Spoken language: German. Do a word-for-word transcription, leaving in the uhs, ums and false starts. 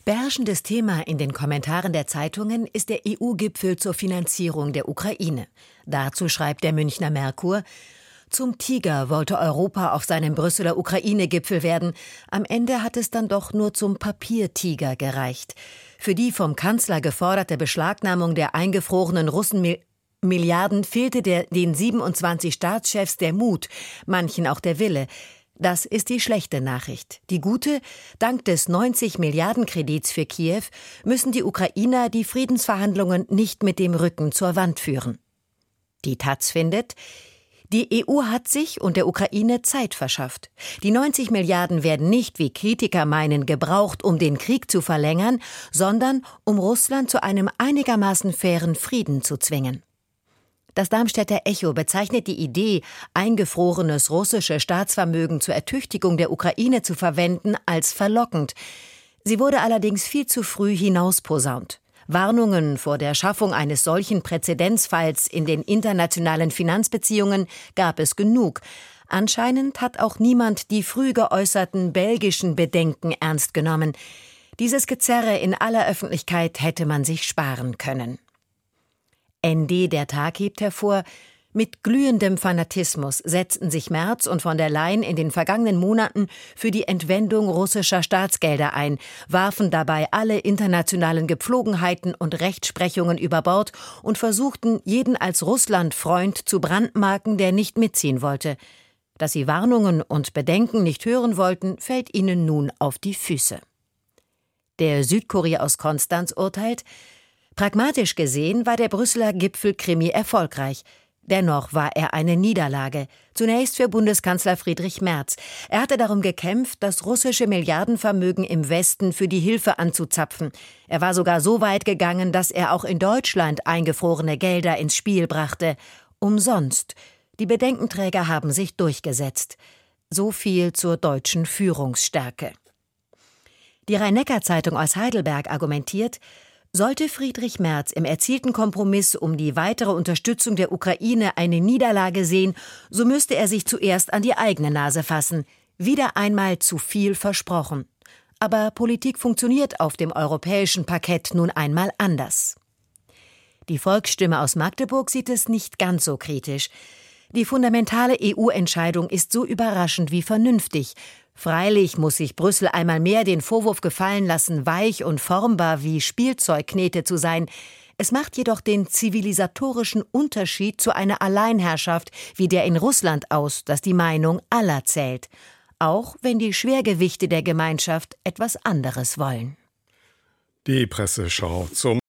Beherrschendes Thema in den Kommentaren der Zeitungen ist der E U-Gipfel zur Finanzierung der Ukraine. Dazu schreibt der Münchner Merkur: Zum Tiger wollte Europa auf seinem Brüsseler Ukraine-Gipfel werden. Am Ende hat es dann doch nur zum Papiertiger gereicht. Für die vom Kanzler geforderte Beschlagnahmung der eingefrorenen Russenmilliarden fehlte der, den siebenundzwanzig Staatschefs der Mut, manchen auch der Wille. Das ist die schlechte Nachricht. Die gute: Dank des neunzig Milliarden Kredits für Kiew müssen die Ukrainer die Friedensverhandlungen nicht mit dem Rücken zur Wand führen. Die Taz findet: Die E U hat sich und der Ukraine Zeit verschafft. Die neunzig Milliarden werden nicht, wie Kritiker meinen, gebraucht, um den Krieg zu verlängern, sondern um Russland zu einem einigermaßen fairen Frieden zu zwingen. Das Darmstädter Echo bezeichnet die Idee, eingefrorenes russische Staatsvermögen zur Ertüchtigung der Ukraine zu verwenden, als verlockend. Sie wurde allerdings viel zu früh hinausposaunt. Warnungen vor der Schaffung eines solchen Präzedenzfalls in den internationalen Finanzbeziehungen gab es genug. Anscheinend hat auch niemand die früh geäußerten belgischen Bedenken ernst genommen. Dieses Gezerre in aller Öffentlichkeit hätte man sich sparen können. N D Der Tag hebt hervor: Mit glühendem Fanatismus setzten sich Merz und von der Leyen in den vergangenen Monaten für die Entwendung russischer Staatsgelder ein, warfen dabei alle internationalen Gepflogenheiten und Rechtsprechungen über Bord und versuchten, jeden als Russland-Freund zu brandmarken, der nicht mitziehen wollte. Dass sie Warnungen und Bedenken nicht hören wollten, fällt ihnen nun auf die Füße. Der Südkurier aus Konstanz urteilt: Pragmatisch gesehen war der Brüsseler Gipfel-Krimi erfolgreich. Dennoch war er eine Niederlage. Zunächst für Bundeskanzler Friedrich Merz. Er hatte darum gekämpft, das russische Milliardenvermögen im Westen für die Hilfe anzuzapfen. Er war sogar so weit gegangen, dass er auch in Deutschland eingefrorene Gelder ins Spiel brachte. Umsonst. Die Bedenkenträger haben sich durchgesetzt. So viel zur deutschen Führungsstärke. Die Rhein-Neckar-Zeitung aus Heidelberg argumentiert: Sollte Friedrich Merz im erzielten Kompromiss um die weitere Unterstützung der Ukraine eine Niederlage sehen, so müsste er sich zuerst an die eigene Nase fassen. Wieder einmal zu viel versprochen. Aber Politik funktioniert auf dem europäischen Parkett nun einmal anders. Die Volksstimme aus Magdeburg sieht es nicht ganz so kritisch. Die fundamentale E U-Entscheidung ist so überraschend wie vernünftig. Freilich muss sich Brüssel einmal mehr den Vorwurf gefallen lassen, weich und formbar wie Spielzeugknete zu sein. Es macht jedoch den zivilisatorischen Unterschied zu einer Alleinherrschaft wie der in Russland aus, dass die Meinung aller zählt. Auch wenn die Schwergewichte der Gemeinschaft etwas anderes wollen. Die Presseschau zum